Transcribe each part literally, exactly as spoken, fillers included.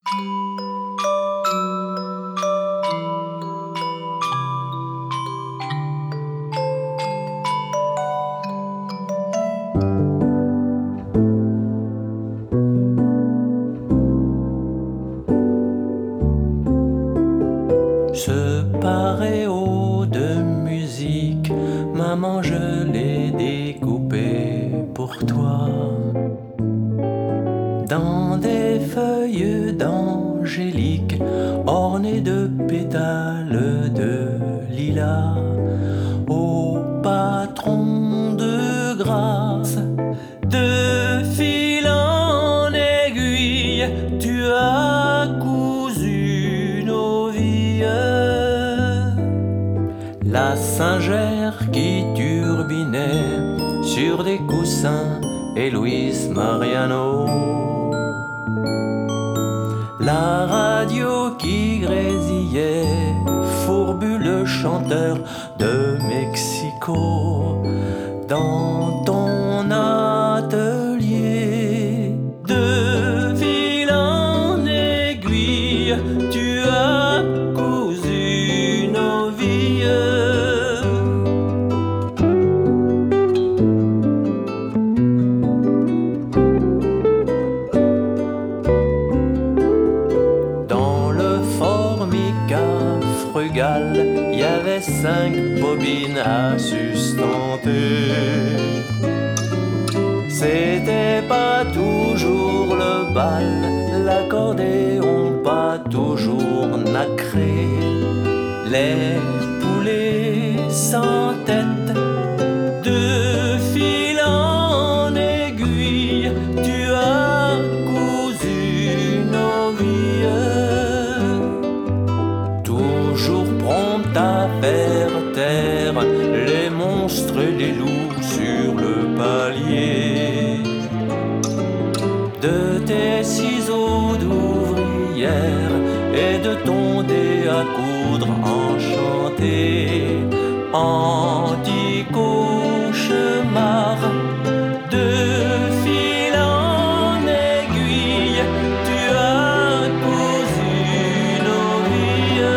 Ce paréo de musique, maman, je l'ai découpé pour toi. Dans des feuilles d'angélique, ornées de pétales de lilas. Ô patron de grâce, de fil en aiguille, tu as cousu nos vies. La singère qui turbinait sur des coussins et Luis Mariano. La radio qui grésillait, fourbu le chanteur de Mexico. Dans ton atelier, de fil en aiguille, tu as cousu nos vies. Il y avait cinq bobines à sustenter. C'était pas toujours le bal, l'accordéon pas toujours nacré. Les poulets sans tête, de fil en aiguille, tu as cousu nos vies. À faire taire les monstres et les loups sur le palier. De tes ciseaux d'ouvrière et de ton dé à coudre enchanté, anti-cauchemar, de fil en aiguille, tu as cousu nos vies.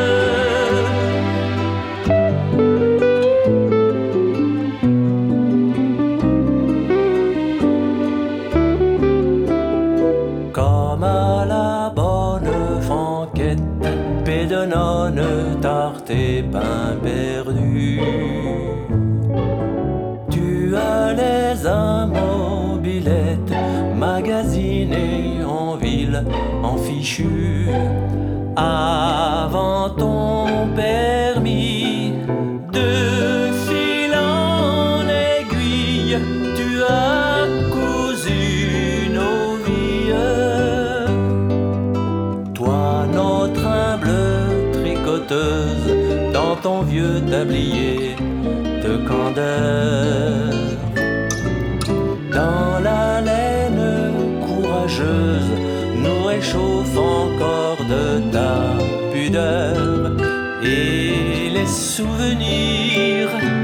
Comme à la bonne franquette, pédonone, tarte et pain perdu. Tu allais à mobilette, magasiné en ville, en fichu. Avant ton permis, de fil en aiguille, tu as cousu nos vies. Toi, notre humble tricoteuse, dans ton vieux tablier de candeur, dans la laine courageuse, nous réchauffe encore de ta pudeur et les souvenirs